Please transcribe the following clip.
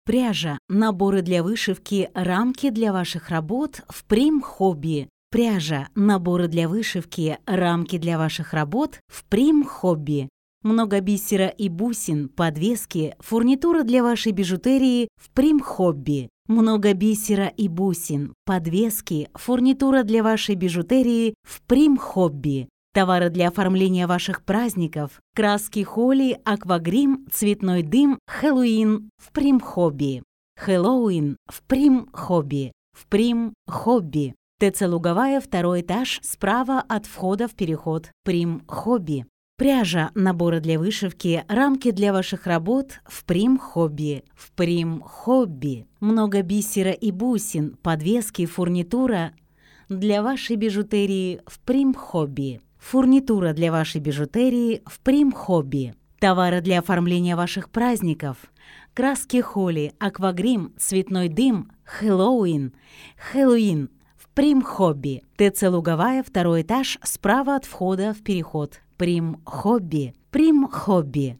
Пряжа, наборы для вышивки, рамки для ваших работ в Прим Хобби. Пряжа, наборы для вышивки, рамки для ваших работ в Прим Хобби. Много бисера и бусин, подвески, фурнитура для вашей бижутерии в Прим Хобби. Много бисера и бусин, подвески, фурнитура для вашей бижутерии в Прим Хобби. Товары для оформления ваших праздников, краски Холли, аквагрим, цветной дым, Хэллоуин в Прим Хобби. Хэллоуин в Прим Хобби. В Прим Хобби. ТЦ Луговая, 2 этаж, справа от входа в переход. Прим Хобби. Пряжа, наборы для вышивки, рамки для ваших работ в Прим Хобби. В Прим Хобби. Много бисера и бусин, подвески, фурнитура для вашей бижутерии в Прим Хобби. Фурнитура для вашей бижутерии в Прим Хобби. Товары для оформления ваших праздников. Краски Холли, аквагрим, цветной дым, Хэллоуин. Хэллоуин в Прим Хобби. ТЦ Луговая, 2 этаж, справа от входа в переход. Прим Хобби. Прим Хобби.